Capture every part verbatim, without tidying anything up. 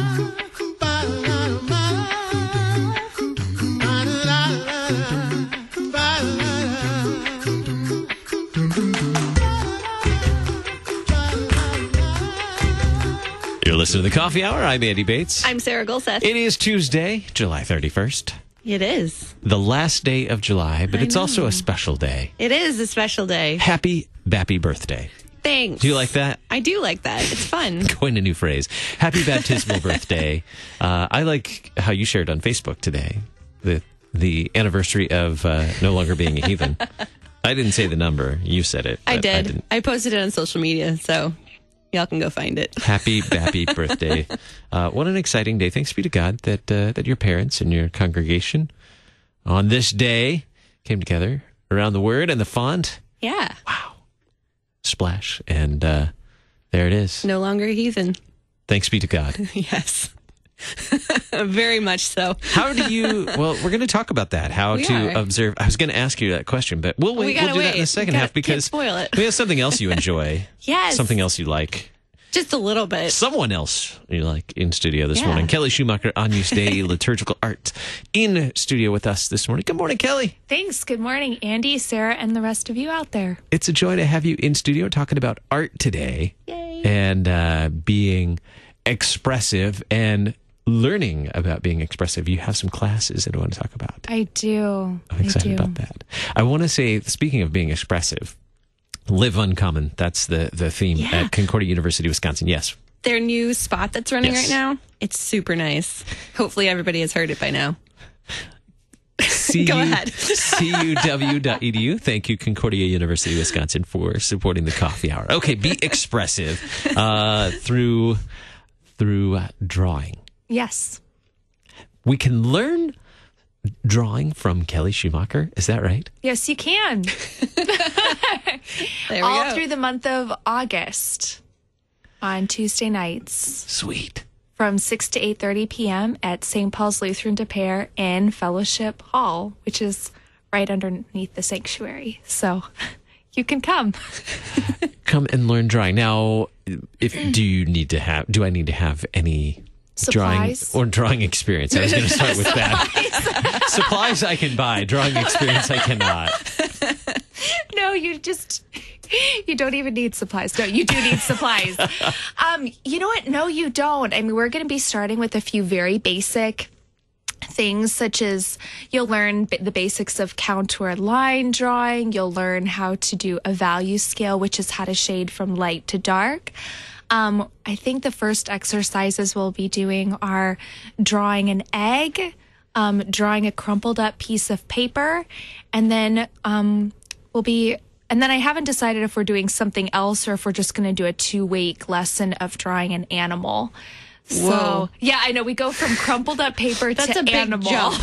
You're listening to The Coffee Hour. I'm Andy Bates. I'm Sarah Gulseth. It is Tuesday, July thirty-first. It is. The last day of July, but I it's know. also a special day. It is a special day. Happy, bappy birthday. Thanks. Do you like that? I do like that. It's fun. Coin a new phrase. Happy baptismal birthday. Uh, I like how you shared on Facebook today the the anniversary of uh, no longer being a heathen. I didn't say the number. You said it. I but did. I, I, didn't. posted it on social media, so y'all can go find it. Happy, happy birthday. Uh, what an exciting day. Thanks be to God that uh, that your parents and your congregation on this day came together around the word and the font. Yeah. Wow. Splash. And uh, there it is. No longer a heathen. Thanks be to God. Yes. Very much so. How do you, well, we're going to talk about that, how We to are. observe. I was going to ask you that question, but we'll wait. We gotta we'll do that in the wait. second Gotta- half because can't spoil it. we have something else you enjoy. Yes. Something else you like. Just a little bit. Someone else you like in studio this Yeah. morning. Kelly Schumacher, Agnus Dei Liturgical Art, in studio with us this morning. Good morning, Kelly. Thanks. Good morning, Andy, Sarah, and the rest of you out there. It's a joy to have you in studio talking about art today. Yay. And uh, being expressive and learning about being expressive. You have some classes that I want to talk about. I do. I'm excited I do. about that. I want to say, speaking of being expressive, live uncommon. That's the, the theme Yeah. at Concordia University, Wisconsin. Yes. Their new spot that's running Yes. right now, it's super nice. Hopefully everybody has heard it by now. C U, Go ahead. C U W dot E D U. Thank you, Concordia University, Wisconsin, for supporting the coffee hour. Okay, be expressive uh, through through uh, drawing. Yes. We can learn drawing from Kelly Schumacher. Is that right? Yes, you can. There we All go. through the month of August on Tuesday nights Sweet. from six to eight thirty p.m. at Saint Paul's Lutheran De Pere in Fellowship Hall, which is right underneath the sanctuary. So you can come. Come and learn drawing. Now, if do you need to have? Do I need to have any drawing Supplies? or drawing experience? I was going to start with that. Supplies I can buy. Drawing experience I cannot. No, you just, you don't even need supplies. No, you do need supplies. Um, you know what? No, you don't. I mean, we're going to be starting with a few very basic things, such as you'll learn b- the basics of contour line drawing. You'll learn how to do a value scale, which is how to shade from light to dark. Um, I think the first exercises we'll be doing are drawing an egg, um, drawing a crumpled up piece of paper, and then um, we'll be, and then I haven't decided if we're doing something else or if we're just going to do a two week lesson of drawing an animal. So, Whoa. yeah, I know we go from crumpled up paper That's to a big animal. jump.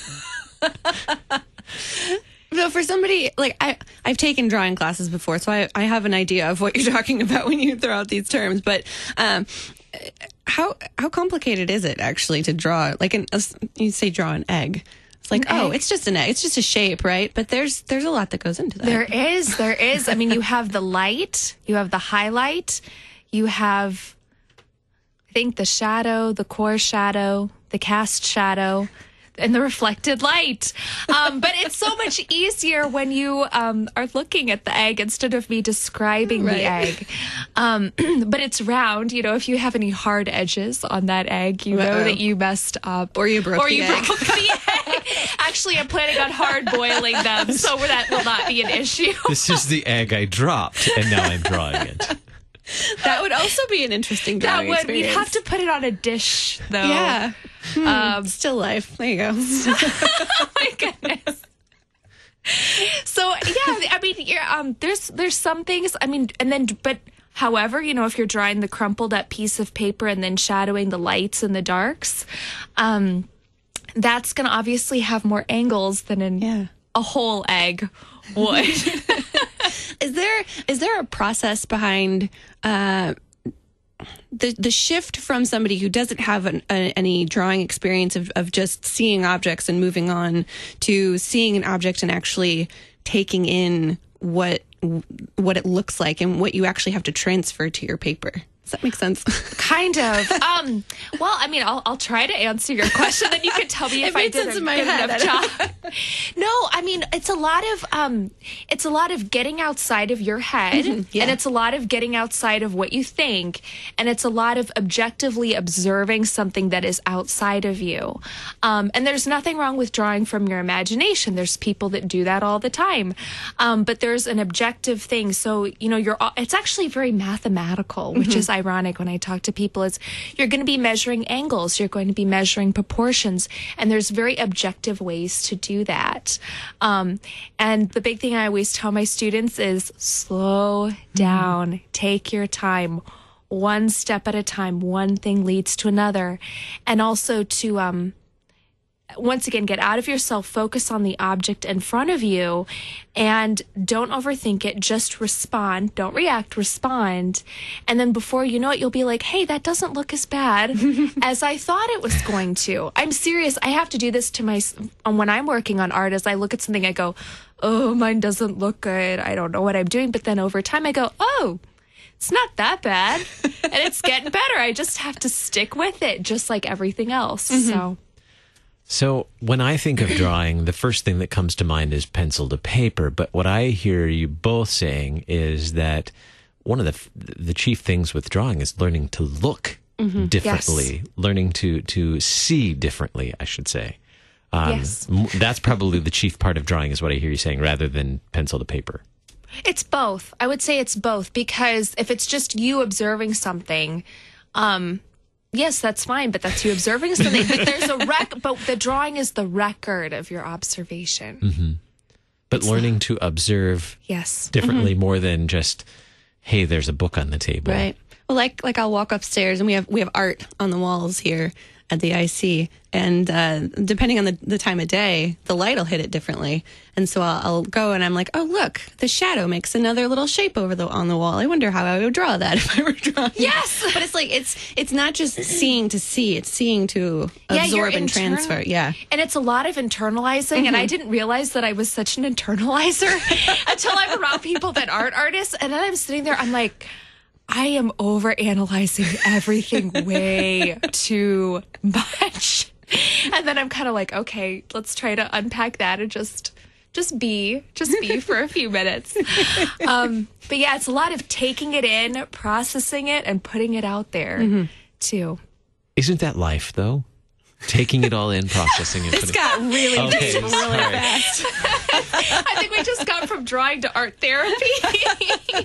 So for somebody like I, I've taken drawing classes before, so I, I have an idea of what you're talking about when you throw out these terms. But um, how how complicated is it actually to draw? Like an, a, you say, draw an egg. It's like, An oh, egg? it's just an egg. It's just a shape, right? But there's there's a lot that goes into that. There is, there is. I mean, you have the light, you have the highlight, you have, I think, the shadow, the core shadow, the cast shadow, and the reflected light. Um, but it's so much easier when you um, are looking at the egg instead of me describing Right. the egg. Um, but it's round. You know, if you have any hard edges on that egg, you know Uh-oh. that you messed up. Or you broke or the you egg. broke the egg. Actually, I'm planning on hard boiling them, so that will not be an issue. This is the egg I dropped, and now I'm drawing it. That would also be an interesting That drawing would, experience. we'd have to put it on a dish, though. Yeah. Hmm. Um, Still life. There you go. oh my goodness. So yeah, I mean, you're, um, there's there's some things. I mean, and then but however, you know, if you're drawing the crumpled up piece of paper and then shadowing the lights and the darks, um, that's going to obviously have more angles than an, Yeah. a whole egg would. Is there is there a process behind uh, the the shift from somebody who doesn't have an, a, any drawing experience of, of just seeing objects and moving on to seeing an object and actually taking in what what it looks like and what you actually have to transfer to your paper? Does that make sense? Kind of. Um, well, I mean, I'll, I'll try to answer your question, then you can tell me It if I made did sense a in my good head. enough I don't job. No, I mean, it's a lot of um, it's a lot of getting outside of your head, yeah. and it's a lot of getting outside of what you think, and it's a lot of objectively observing something that is outside of you. Um, and there's nothing wrong with drawing from your imagination. There's people that do that all the time, um, but there's an objective thing. So you know, you're. It's actually very mathematical, which mm-hmm. is ironic when I talk to people. Is you're going to be measuring angles, you're going to be measuring proportions, and there's very objective ways to do that. Um, and the big thing I always tell my students is slow down, mm. take your time, one step at a time, one thing leads to another. And also to, um, once again, get out of yourself, focus on the object in front of you, and don't overthink it. Just respond. Don't react, respond. And then before you know it, you'll be like, hey, that doesn't look as bad as I thought it was going to. I'm serious. I have to do this to my, when I'm working on art, as I look at something, I go, oh, mine doesn't look good. I don't know what I'm doing. But then over time I go, oh, it's not that bad. And it's getting better. I just have to stick with it, just like everything else. Mm-hmm. So. So when I think of drawing, the first thing that comes to mind is pencil to paper. But what I hear you both saying is that one of the the chief things with drawing is learning to look mm-hmm. differently, yes. learning to to see differently, I should say. Um, yes. That's probably the chief part of drawing is what I hear you saying, rather than pencil to paper. It's both. I would say it's both, because if it's just you observing something, um, yes, that's fine, but that's you observing something. But there's a rec. But the drawing is the record of your observation. Mm-hmm. But It's learning to observe Yes. differently more than just, hey, there's a book on the table. Right. Well, like like I'll walk upstairs and we have we have art on the walls here at the I C, and uh, depending on the, the time of day, the light will hit it differently. And so I'll, I'll go and I'm like, oh look, the shadow makes another little shape over the on the wall. I wonder how I would draw that if I were drawing. Yes, but it's like it's it's not just seeing to see; it's seeing to Yeah, absorb you're and internal- transfer. Yeah. And it's a lot of internalizing, Mm-hmm. and I didn't realize that I was such an internalizer until I'm around people that aren't artists. And then I'm sitting there, I'm like, I am overanalyzing everything way too much. And then I'm kind of like, okay, let's try to unpack that and just just be, just be for a few minutes. Um, but yeah, it's a lot of taking it in, processing it, and putting it out there mm-hmm. too. Isn't that life, though? Taking it all in, processing it. This got really Okay, deep really sorry. fast. I think we just got from drawing to art therapy.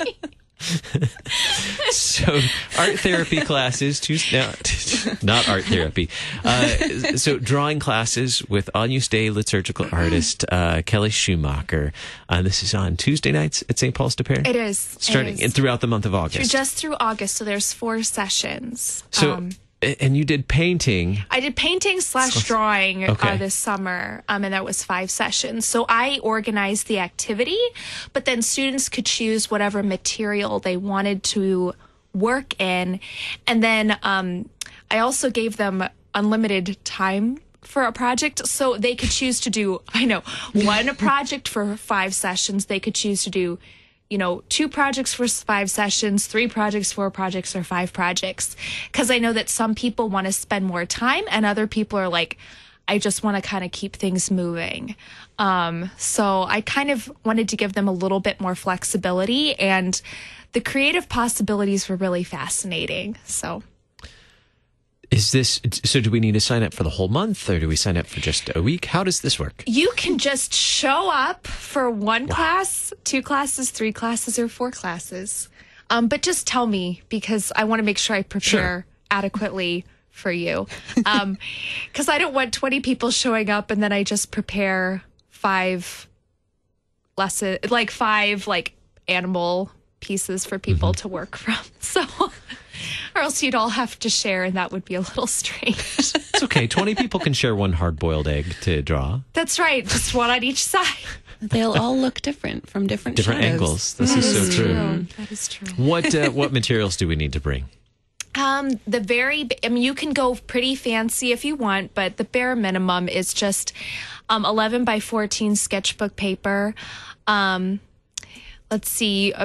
So art therapy classes, to, no, not art therapy. Uh, so drawing classes with Agnus Dei liturgical artist uh, Kelly Schumacher. Uh, this is on Tuesday nights at Saint Paul's de Pere? It is. Starting it is. and throughout the month of August. Just through August, so there's four sessions. So, um, and you did painting. I did painting slash drawing Okay. uh, this summer, um, and that was five sessions. So I organized the activity, but then students could choose whatever material they wanted to work in. And then um, I also gave them unlimited time for a project, so they could choose to do, I know, one project for five sessions. They could choose to do, you know, two projects for five sessions, three projects, four projects, or five projects. Because I know that some people want to spend more time, and other people are like, I just want to kind of keep things moving. Um, so I kind of wanted to give them a little bit more flexibility, and the creative possibilities were really fascinating. So. Is this, so do we need to sign up for the whole month, or do we sign up for just a week? How does this work? You can just show up for one wow. class, two classes, three classes, or four classes. Um, but just tell me, because I want to make sure I prepare sure. adequately for you. Um, because I don't want twenty people showing up and then I just prepare five lessons, like five like animal pieces for people mm-hmm. to work from. So... Or else you'd all have to share, and that would be a little strange. It's okay. twenty people can share one hard-boiled egg to draw. That's right. Just one on each side. They'll all look different from different Different shadows. angles. This That is so is true. true. That is true. What uh, what materials do we need to bring? Um, the very, I mean, you can go pretty fancy if you want, but the bare minimum is just um, eleven by fourteen sketchbook paper. Um, let's see, a,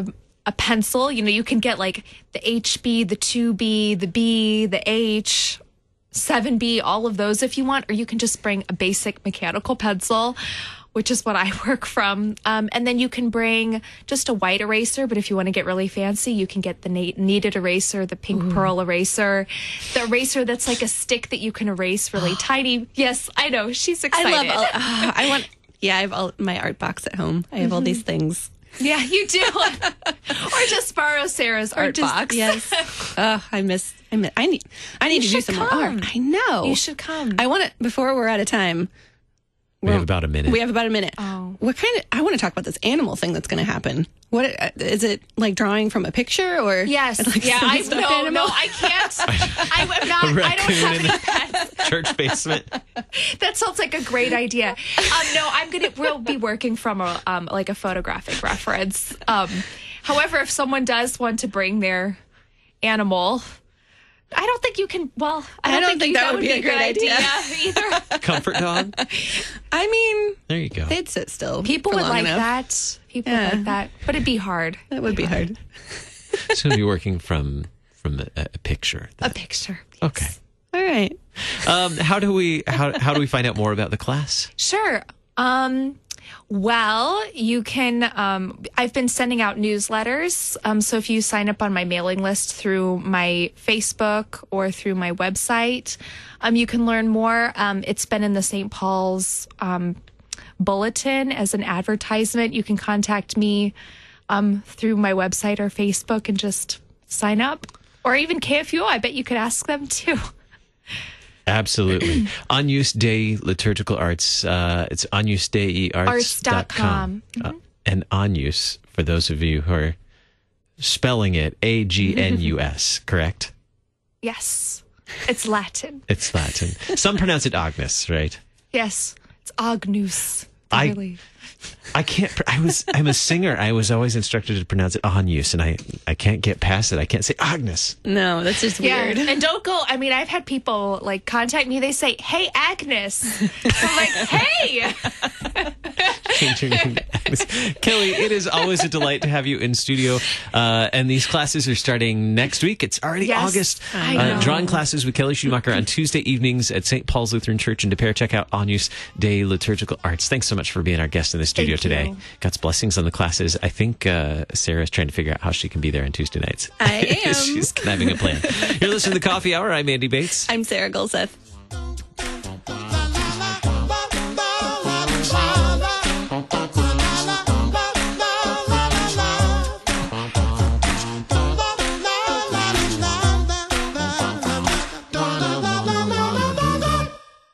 a pencil. You know, you can get like the H B, the two B, the B, the H, seven B, all of those if you want, or you can just bring a basic mechanical pencil, which is what I work from. Um, and then you can bring just a white eraser, but if you want to get really fancy, you can get the na- kneaded eraser, the pink Ooh. pearl eraser, the eraser that's like a stick that you can erase really tiny. Yes, I know. She's excited. I love all, uh, I want, yeah, I have all my art box at home. I have mm-hmm. all these things. Yeah, you do. Or just borrow Sarah's or art just, box. Yes. Oh, I miss, I miss, I need, I need you to do some come. more art. I know. You should come. I want it before we're out of time. We have about a minute. We have about a minute. Oh. What kind of, I want to talk about this animal thing that's going to happen. What is it, like drawing from a picture or? Yes. Like yeah, I stuffed no, animal? no, I can't. I am not, I don't have any pets. Church basement. That sounds like a great idea. Um, no, I'm going to, we'll be working from a, um, like a photographic reference. Um, however, if someone does want to bring their animal, I don't think you can. Well, I don't, I don't think, think you, that, that would be a great idea, idea either. Comfort dog. I mean, there you go. They'd sit still. People for would long like enough. that. People Yeah. would like that, but it'd be hard. That would be hard. So you're working from from a, a picture. A picture. Yes. Okay. All right. Um, how do we how how do we find out more about the class? Sure. Um, well, you can, um, I've been sending out newsletters. Um, so if you sign up on my mailing list through my Facebook or through my website, um, you can learn more. Um, it's been in the Saint Paul's, um, bulletin as an advertisement. You can contact me, um, through my website or Facebook and just sign up, or even K F U O. I bet you could ask them too. Absolutely. Agnus Dei Liturgical Arts. Uh, it's agnus dei arts dot com. Mm-hmm. Uh, and Agnus, for those of you who are spelling it, A G N U S, correct? Yes. It's Latin. It's Latin. Some pronounce it Agnus, right? Yes. It's Agnus. I- Really. I can't. pr- I was. I'm a singer. I was always instructed to pronounce it Agnus, and I. I can't get past it. I can't say Agnes. No, that's just weird. Yeah, and don't go. I mean, I've had people like contact me. They say, "Hey, Agnes." I'm like, "Hey." Change your name to Agnes. Kelly, it is always a delight to have you in studio. Uh, and these classes are starting next week. It's already Yes, August. I Uh, know. drawing classes with Kelly Schumacher on Tuesday evenings at Saint Paul's Lutheran Church in De Pere. Check out Agnus Dei Liturgical Arts. Thanks so much for being our guest in the studio Thank today. you. God's blessings on the classes. I think uh, Sarah's trying to figure out how she can be there on Tuesday nights. I am. She's having a plan. You're listening to the Coffee Hour. I'm Andy Bates. I'm Sarah Gulseth.